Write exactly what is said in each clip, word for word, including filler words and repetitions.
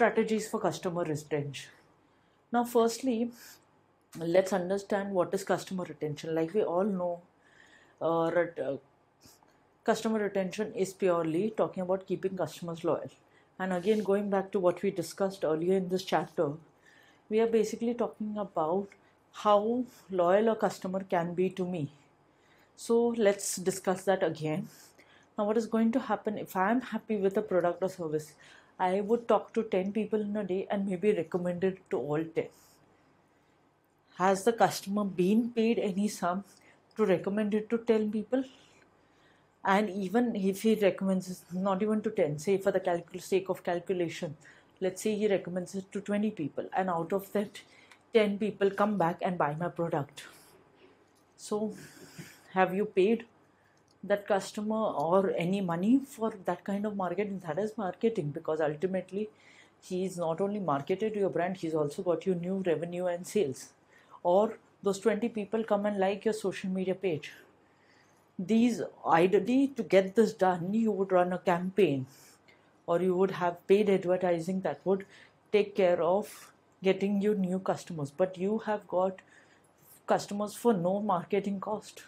strategies for customer retention. Now, firstly, let's understand what is customer retention. Like we all know, uh, ret- uh, customer retention is purely talking about keeping customers loyal. And again, going back to what we discussed earlier in this chapter, we are basically talking about how loyal a customer can be to me. So let's discuss that again. Now, what is going to happen if I am happy with a product or service? I would talk to ten people in a day and maybe recommend it to all ten. Has the customer been paid any sum to recommend it to ten people? And even if he recommends it not even to ten, say for the calcul- sake of calculation, let's say he recommends it to twenty people, and out of that, ten people come back and buy my product. So, have you paid that customer or any money for that kind of marketing? That is marketing, because ultimately he's not only marketed your brand, he's also got you new revenue and sales. Or those twenty people come and like your social media page. These, ideally, to get this done, you would run a campaign, or you would have paid advertising that would take care of getting you new customers, but you have got customers for no marketing cost.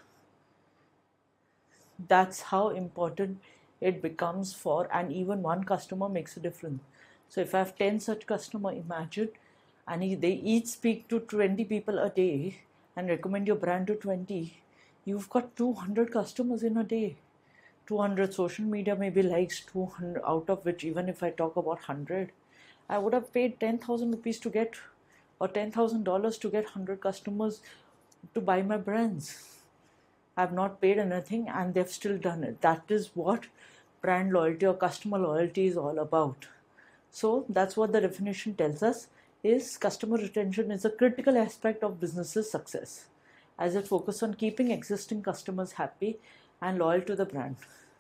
That's how important it becomes for, and even one customer makes a difference. So if I have ten such customer, imagine, and they each speak to twenty people a day and recommend your brand to twenty, you've got two hundred customers in a day. two hundred social media maybe likes, two hundred, out of which, even if I talk about one hundred, I would have paid ten thousand rupees to get, or ten thousand dollars to get one hundred customers to buy my brands. I've not paid anything and they've still done it. That is what brand loyalty or customer loyalty is all about. So that's what the definition tells us, is customer retention is a critical aspect of business's success, as it focuses on keeping existing customers happy and loyal to the brand.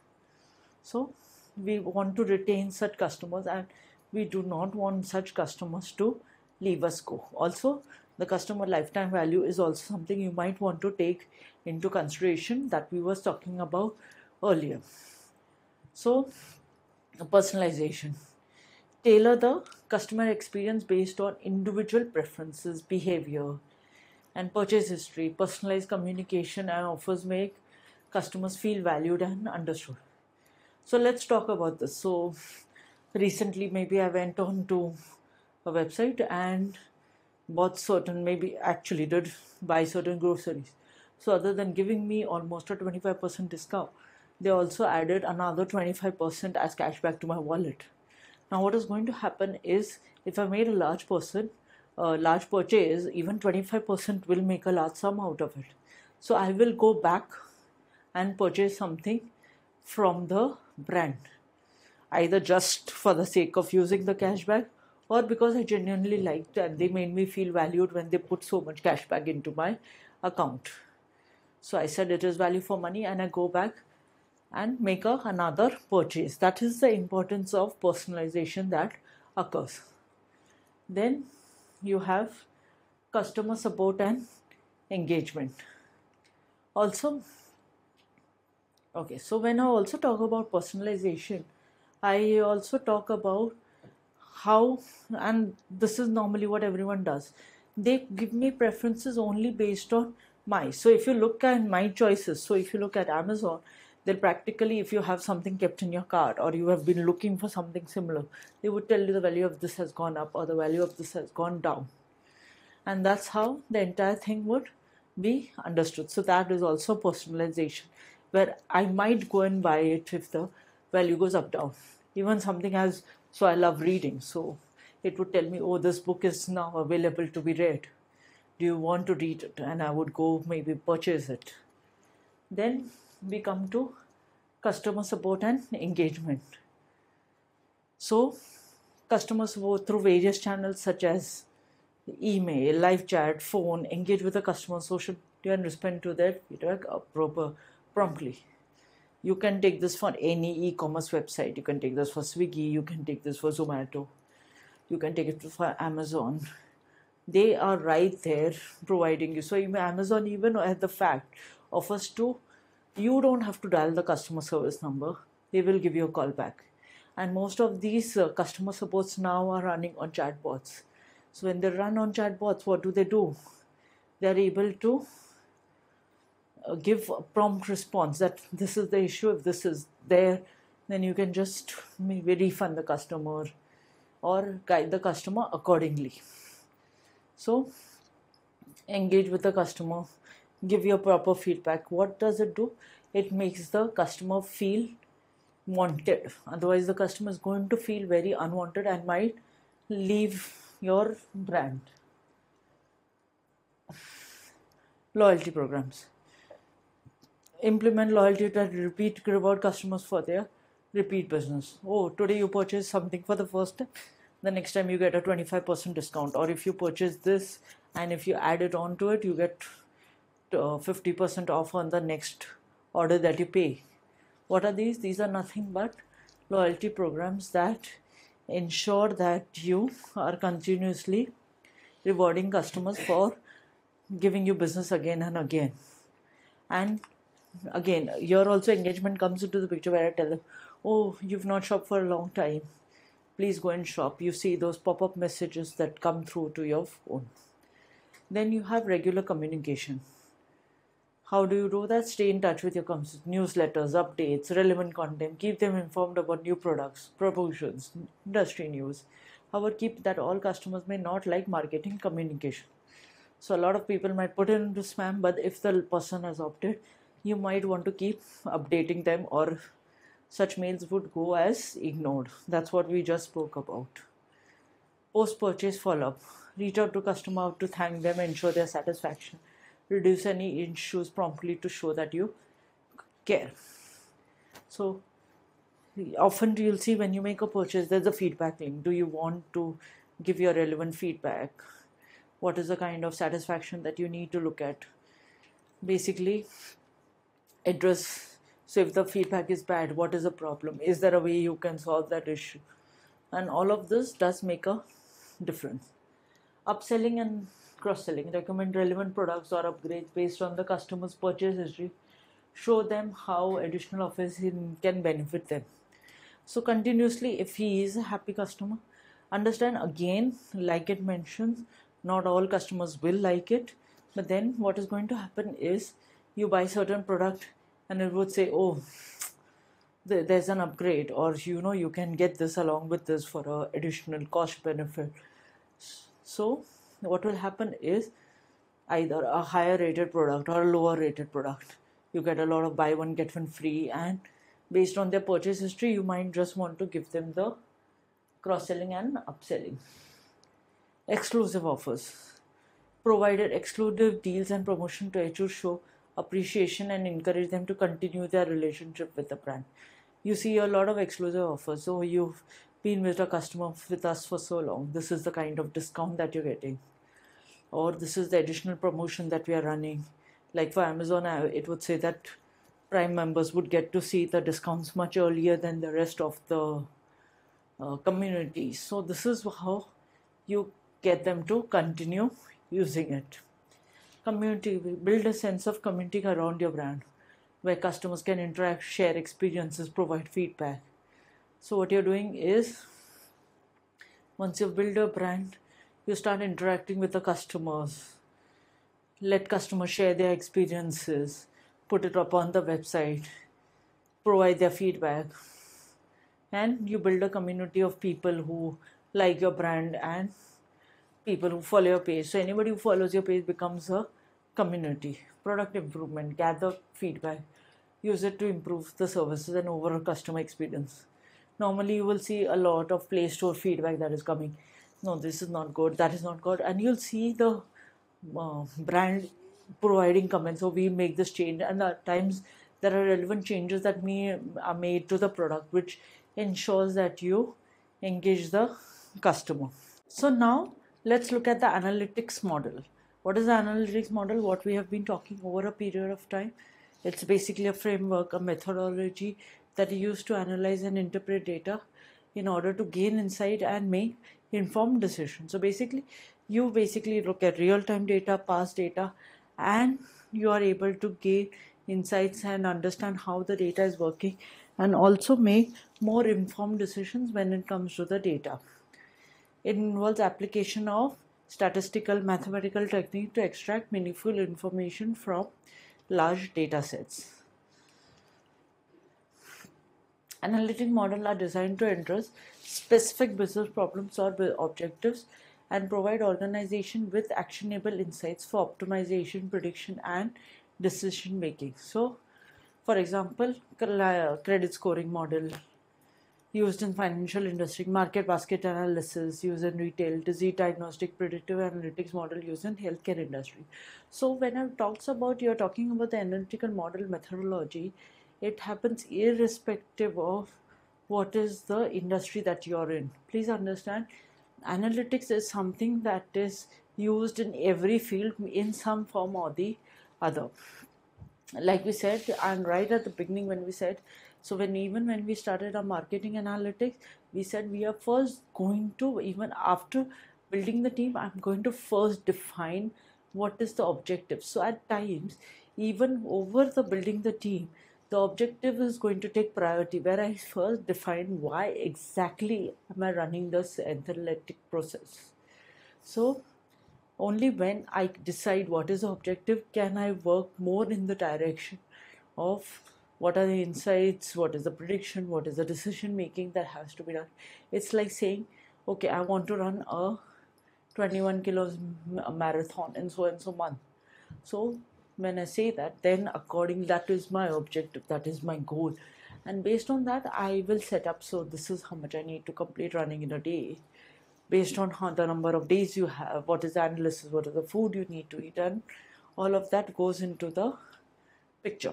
So we want to retain such customers, and we do not want such customers to leave us go. Also, the customer lifetime value is also something you might want to take into consideration, that we were talking about earlier. So, personalization. Tailor the customer experience based on individual preferences, behavior, and purchase history. Personalized communication and offers make customers feel valued and understood. So let's talk about this. So recently, maybe I went on to a website and bought certain, maybe actually did buy certain groceries. So other than giving me almost a twenty-five percent discount, they also added another twenty-five percent as cashback to my wallet. Now what is going to happen is, if I made a large person, a large purchase, even twenty-five percent will make a large sum out of it. So I will go back and purchase something from the brand, either just for the sake of using the cashback, or because I genuinely liked and they made me feel valued when they put so much cashback into my account. So I said it is value for money, and I go back and make a, another purchase. That is the importance of personalization that occurs. Then you have customer support and engagement. Also, okay, so when I also talk about personalization, I also talk about how, and this is normally what everyone does, they give me preferences only based on my, so if you look at my choices, so if you look at Amazon, then practically if you have something kept in your cart, or you have been looking for something similar, they would tell you the value of this has gone up or the value of this has gone down. And that's how the entire thing would be understood. So that is also personalization, where I might go and buy it if the value goes up, down. Even something as, so I love reading, so it would tell me, oh, this book is now available to be read. Do you want to read it? And I would go maybe purchase it. Then we come to customer support and engagement. So customer support through various channels such as email, live chat, phone, engage with the customer, social media, and respond to their feedback proper promptly. You can take this for any e-commerce website. You can take this for Swiggy. You can take this for Zomato. You can take it for Amazon. They are right there providing you. So Amazon even at the fact offers to, you don't have to dial the customer service number. They will give you a call back. And most of these uh, customer supports now are running on chatbots. So when they run on chatbots, what do they do? They're able to uh, give a prompt response that this is the issue. If this is there, then you can just maybe refund the customer or guide the customer accordingly. So engage with the customer, give your proper feedback. What does it do? It makes the customer feel wanted. Otherwise, the customer is going to feel very unwanted and might leave your brand. Loyalty programs. Implement loyalty to repeat reward customers for their repeat business. Oh, today you purchase something for the first time, the next time you get a twenty-five percent discount. Or if you purchase this and if you add it on to it, you get uh, fifty percent off on the next order that you pay. What are these? These are nothing but loyalty programs that ensure that you are continuously rewarding customers for giving you business again and again. And again, here also engagement comes into the picture, where I tell them, oh, you've not shopped for a long time, please go and shop. You see those pop-up messages that come through to your phone. Then you have regular communication. How do you do that? Stay in touch with your customers. Newsletters, updates, relevant content. Keep them informed about new products, promotions, industry news. However, keep that all customers may not like marketing communication. So a lot of people might put it into spam, but if the person has opted, you might want to keep updating them, or such mails would go as ignored. That's what we just spoke about. Post-purchase follow-up. Reach out to customer to thank them, ensure their satisfaction. Reduce any issues promptly to show that you care. So often you'll see when you make a purchase, there's a feedback link. Do you want to give your relevant feedback? What is the kind of satisfaction that you need to look at? Basically, address. So if the feedback is bad, what is the problem? Is there a way you can solve that issue? And all of this does make a difference. Upselling and cross-selling. Recommend relevant products or upgrades based on the customer's purchase history. Show them how additional offers can benefit them. So continuously, if he is a happy customer, understand again, like it mentions, not all customers will like it. But then what is going to happen is you buy certain product and it would say, oh, there's an upgrade, or you know, you can get this along with this for a additional cost benefit. So what will happen is either a higher rated product or a lower rated product. You get a lot of buy one get one free, and based on their purchase history, you might just want to give them the cross-selling and upselling. Exclusive offers. Provided exclusive deals and promotion to H R show appreciation and encourage them to continue their relationship with the brand. You see a lot of exclusive offers. So you've been with a customer with us for so long. This is the kind of discount that you're getting. Or this is the additional promotion that we are running. Like for Amazon, it would say that Prime members would get to see the discounts much earlier than the rest of the uh, community. So this is how you get them to continue using it. Community. Build a sense of community around your brand, where customers can interact, share experiences, provide feedback. So what you're doing is, once you've built a brand, you start interacting with the customers. Let customers share their experiences, put it up on the website, provide their feedback, and you build a community of people who like your brand and people who follow your page. So anybody who follows your page becomes a community. Product improvement. Gather feedback. Use it to improve the services and overall customer experience. Normally you will see a lot of Play Store feedback that is coming. No, this is not good, that is not good. And you'll see the uh, brand providing comments. So we make this change, and at times there are relevant changes that may are made to the product, which ensures that you engage the customer. So now let's look at the analytics model. What is the analytics model? What we have been talking over a period of time. It's basically a framework, a methodology that is used to analyze and interpret data in order to gain insight and make informed decisions. So basically, you basically look at real-time data, past data, and you are able to gain insights and understand how the data is working and also make more informed decisions when it comes to the data. It involves application of statistical mathematical technique to extract meaningful information from large data sets. Analytic models are designed to address specific business problems or objectives and provide organization with actionable insights for optimization, prediction, and decision making. So, for example, credit scoring model used in financial industry, market basket analysis used in retail, disease diagnostic, predictive analytics model used in healthcare industry. So when I talks about, you're talking about the analytical model methodology, it happens irrespective of what is the industry that you're in. Please understand, analytics is something that is used in every field in some form or the other. Like we said, and right at the beginning when we said, so when even when we started our marketing analytics, we said we are first going to, even after building the team, I'm going to first define what is the objective. So at times, even over the building the team, the objective is going to take priority, where I first define why exactly am I running this analytic process. So only when I decide what is the objective can I work more in the direction of what are the insights, what is the prediction, what is the decision making that has to be done. It's like saying, okay, I want to run a twenty-one kilos marathon in so and so month. So when I say that, then according, that is my objective, that is my goal. And based on that, I will set up, so this is how much I need to complete running in a day. Based on how the number of days you have, what is the analysis, what is the food you need to eat, and all of that goes into the picture.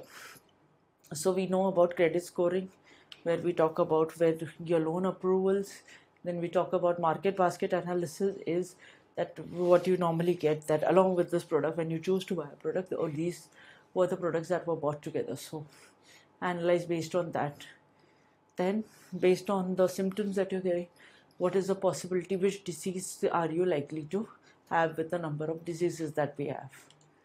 So we know about credit scoring, where we talk about where your loan approvals. Then we talk about market basket analysis, is that what you normally get, that along with this product, when you choose to buy a product, or these were the products that were bought together. So analyze based on that. Then based on the symptoms that you're getting, what is the possibility, which disease are you likely to have with the number of diseases that we have.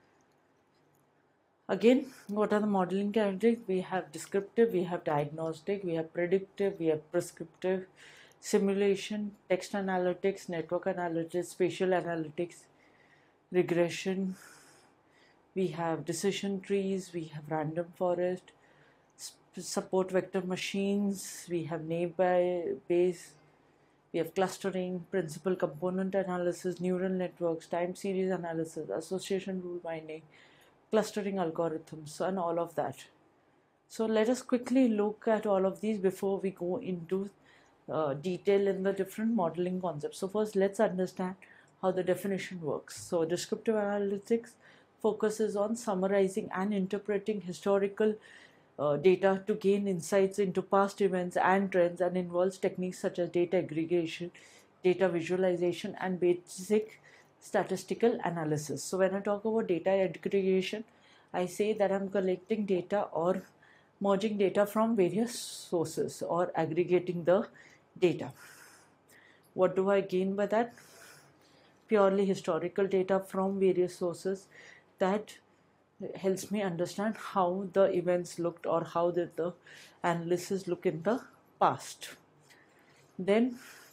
Again, what are the modeling characteristics? We have descriptive, we have diagnostic, we have predictive, we have prescriptive, simulation, text analytics, network analytics, spatial analytics, regression. We have decision trees, we have random forest, support vector machines, we have naive Bayes, we have clustering, principal component analysis, neural networks, time series analysis, association rule binding, clustering algorithms, and all of that. So let us quickly look at all of these before we go into uh, detail in the different modeling concepts. So first, let's understand how the definition works. So descriptive analytics focuses on summarizing and interpreting historical uh, data to gain insights into past events and trends, and involves techniques such as data aggregation, data visualization, and basic statistical analysis. So when I talk about data aggregation, I say that I'm collecting data or merging data from various sources or aggregating the data. What do I gain by that? Purely historical data from various sources that helps me understand how the events looked, or how did the analysis look in the past. Then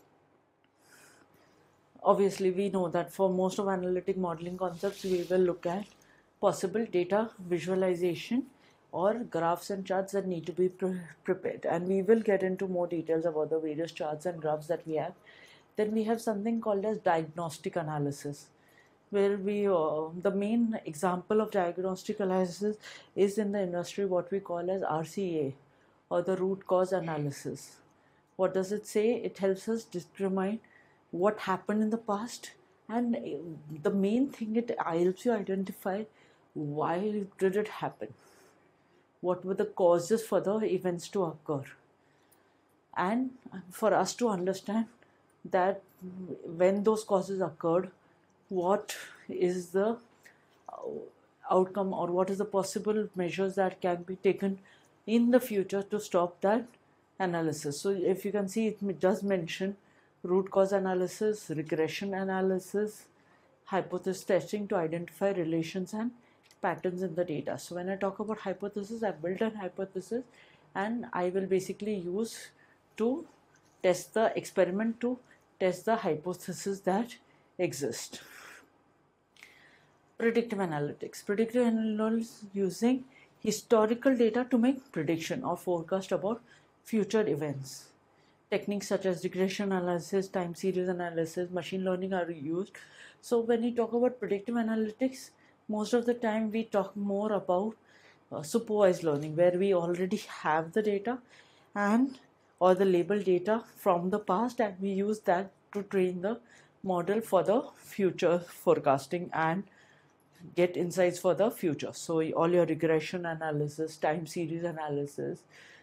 obviously we know that for most of analytic modeling concepts, we will look at possible data visualization or graphs and charts that need to be pre prepared, and we will get into more details about the various charts and graphs that we have. Then we have something called as diagnostic analysis, where we uh, the main example of diagnostic analysis is in the industry what we call as R C A, or the root cause analysis. What does it say? It helps us determine what happened in the past, and the main thing, it helps you identify why did it happen, what were the causes for the events to occur, and for us to understand that when those causes occurred, what is the outcome, or what is the possible measures that can be taken in the future to stop that analysis. So if you can see, it does mention root cause analysis, regression analysis, hypothesis testing to identify relations and patterns in the data. So when I talk about hypothesis, I built a hypothesis and I will basically use to test the experiment, to test the hypothesis that exist. Predictive analytics. Predictive analytics using historical data to make prediction or forecast about future events. Techniques such as regression analysis, time series analysis, machine learning are used. So when we talk about predictive analytics, most of the time we talk more about uh, supervised learning, where we already have the data and or the label data from the past, and we use that to train the model for the future forecasting and get insights for the future. So all your regression analysis, time series analysis,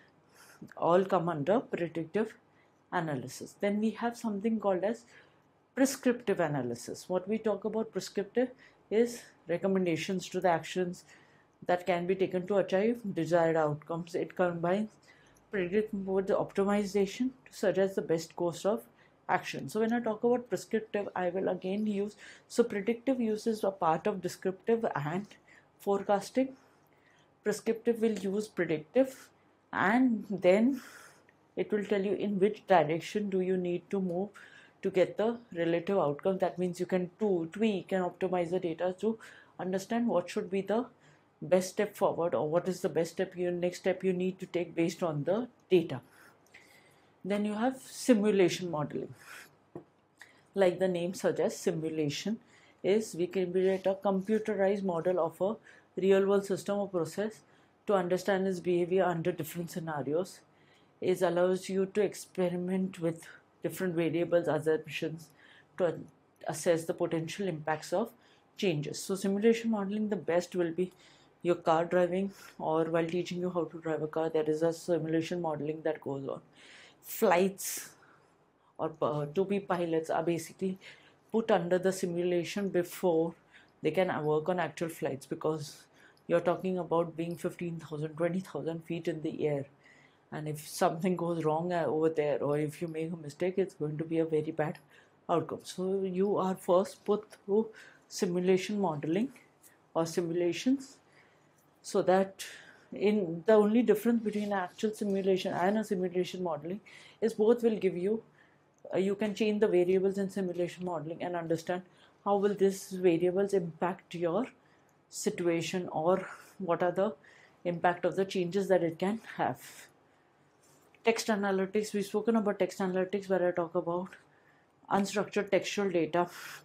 all come under predictive analysis. Then we have something called as prescriptive analysis. What we talk about prescriptive is recommendations to the actions that can be taken to achieve desired outcomes. It combines predictive with the optimization to suggest the best course of action. So when I talk about prescriptive, I will again use, so predictive uses a part of descriptive and forecasting. Prescriptive will use predictive, and then it will tell you in which direction do you need to move to get the relative outcome. That means you can do, tweak and optimize the data to understand what should be the best step forward, or what is the best step, your next step you need to take based on the data. Then you have simulation modeling. Like the name suggests, simulation is we can create a computerized model of a real world system or process to understand its behavior under different scenarios. It allows you to experiment with different variables, assumptions, to assess the potential impacts of changes. So simulation modeling, the best will be your car driving, or while teaching you how to drive a car, there is a simulation modeling that goes on. Flights or uh, to be pilots are basically put under the simulation before they can work on actual flights, because you're talking about being fifteen thousand, twenty thousand feet in the air, and if something goes wrong over there, or if you make a mistake, it's going to be a very bad outcome. So you are first put through simulation modeling or simulations, so that in the only difference between actual simulation and a simulation modeling is both will give you, uh, you can change the variables in simulation modeling and understand how will these variables impact your situation, or what are the impact of the changes that it can have. Text analytics, we've spoken about text analytics, where I talk about unstructured textual data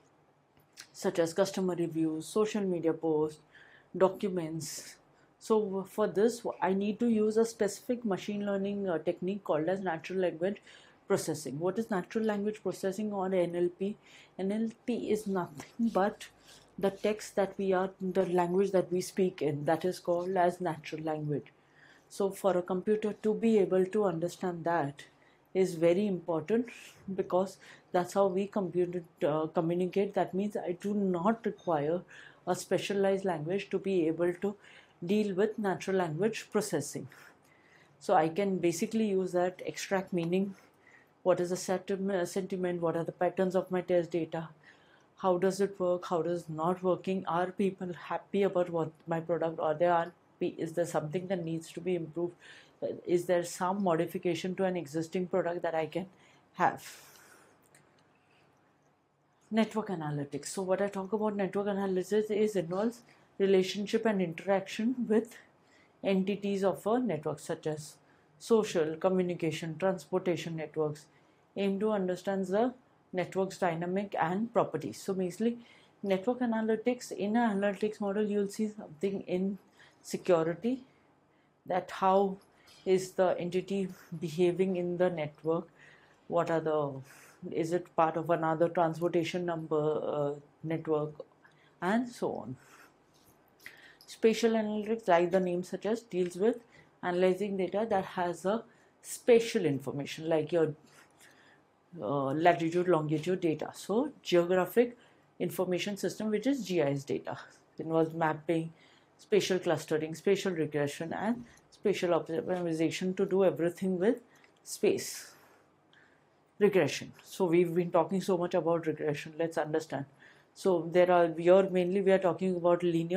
such as customer reviews, social media posts, documents. So for this, I need to use a specific machine learning uh, technique called as natural language processing. What is natural language processing, or N L P? N L P is nothing but the text that we are, the language that we speak in, that is called as natural language. So for a computer to be able to understand that is very important, because that's how we compute, uh, communicate. That means I do not require a specialized language to be able to deal with natural language processing. So I can basically use that, extract meaning, what is the sentiment, what are the patterns of my test data, how does it work, how does it not working, are people happy about what my product, or they aren't, is there something that needs to be improved, is there some modification to an existing product that I can have. Network analytics. So what I talk about network analysis is involves relationship and interaction with entities of a network, such as social, communication, transportation networks, aim to understand the network's dynamic and properties. So basically, network analytics, in an analytics model, you'll see something in security, that how is the entity behaving in the network, what are the, is it part of another transportation number uh, network, and so on. Spatial analytics, like the name suggests, deals with analyzing data that has a spatial information, like your uh, latitude, longitude data. So geographic information system, which is G I S data, involves mapping, spatial clustering, spatial regression, and spatial optimization to do everything with space. Regression. So we've been talking so much about regression. Let's understand. So there are, we are mainly we are talking about linear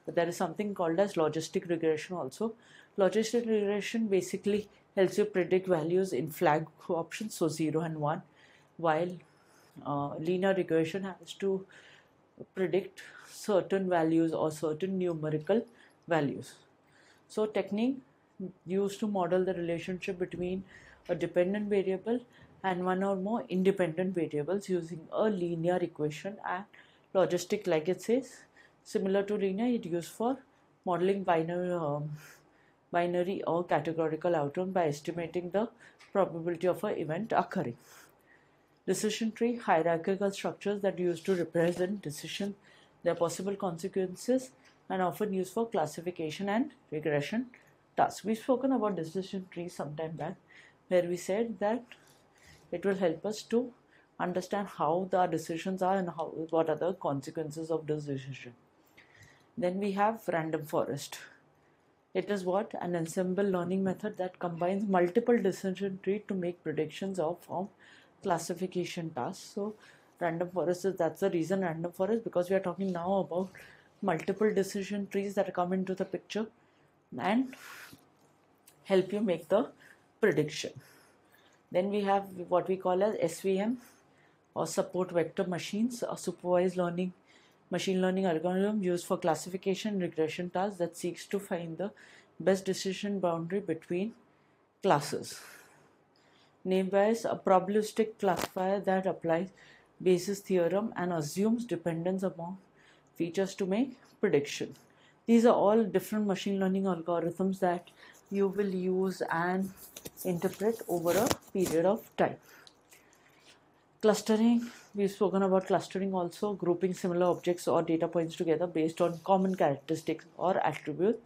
but there is something called as logistic regression also. Logistic regression basically helps you predict values in flag options, so zero and one, while uh, linear regression has to predict certain values or certain numerical values. So technique used to model the relationship between a dependent variable and one or more independent variables using a linear equation, and logistic, like it says, similar to linear, it used for modeling binary, um, binary or categorical outcome by estimating the probability of an event occurring. Decision tree, hierarchical structures that used to represent decision, their possible consequences, and often used for classification and regression tasks. We've spoken about decision trees sometime back, where we said that it will help us to understand how the decisions are and how, what are the consequences of this decision. Then we have random forest. It is what? An ensemble learning method that combines multiple decision trees to make predictions of form classification tasks. So random forest is, that's the reason random forest, because we are talking now about multiple decision trees that come into the picture and help you make the prediction. Then we have what we call as S V M, or support vector machines, a supervised learning machine learning algorithm used for classification and regression tasks that seeks to find the best decision boundary between classes. Naive-Bayes, a probabilistic classifier that applies Bayes' theorem and assumes dependence among features to make prediction. These are all different machine learning algorithms that you will use and interpret over a period of time. Clustering, we've spoken about clustering also, grouping similar objects or data points together based on common characteristics or attributes.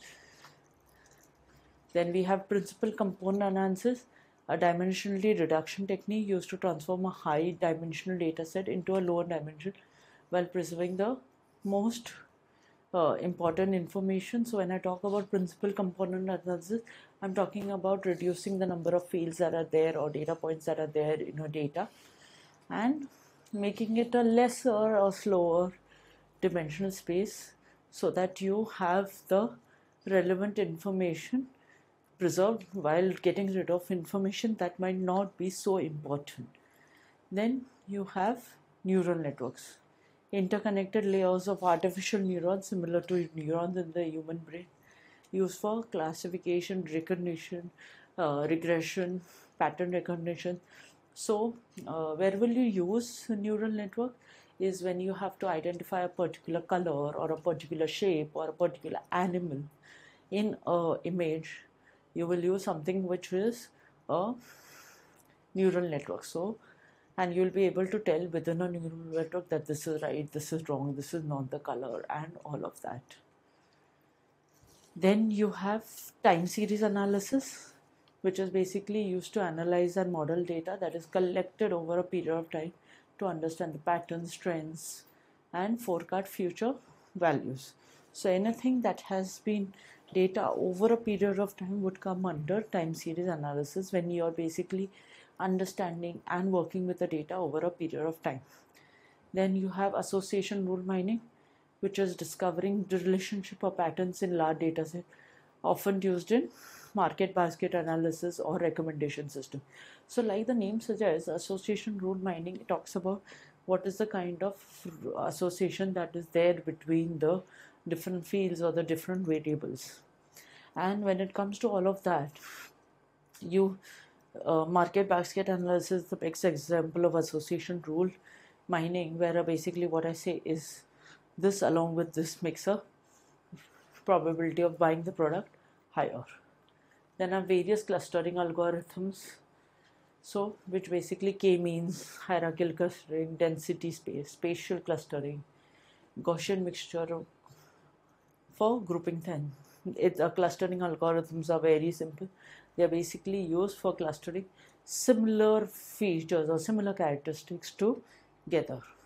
Then we have principal component analysis, a dimensionality reduction technique used to transform a high dimensional data set into a lower dimension while preserving the most uh, important information. So when I talk about principal component analysis, I'm talking about reducing the number of fields that are there or data points that are there in your data and making it a lesser or slower dimensional space so that you have the relevant information preserved while getting rid of information that might not be so important. Then you have neural networks, interconnected layers of artificial neurons similar to neurons in the human brain, used for classification, recognition, uh, regression, pattern recognition. So uh, where will you use a neural network is when you have to identify a particular color or a particular shape or a particular animal in an image. You will use something which is a neural network. So, and you will be able to tell within a neural network that this is right, this is wrong, this is not the color, and all of that. Then you have time series analysis, which is basically used to analyze and model data that is collected over a period of time to understand the patterns, trends, and forecast future values. So anything that has been data over a period of time would come under time series analysis, when you are basically understanding and working with the data over a period of time. Then you have association rule mining, which is discovering the relationship or patterns in large data set, often used in market basket analysis or recommendation system. So like the name suggests, association rule mining, it talks about what is the kind of association that is there between the different fields or the different variables. And when it comes to all of that, you uh, market basket analysis is the best example of association rule mining, where basically what I say is this along with this makes a probability of buying the product higher. Then are various clustering algorithms, so which basically k-means, hierarchical clustering, density space, spatial clustering, Gaussian mixture for grouping them. It's a clustering algorithms are very simple. They are basically used for clustering similar features or similar characteristics together.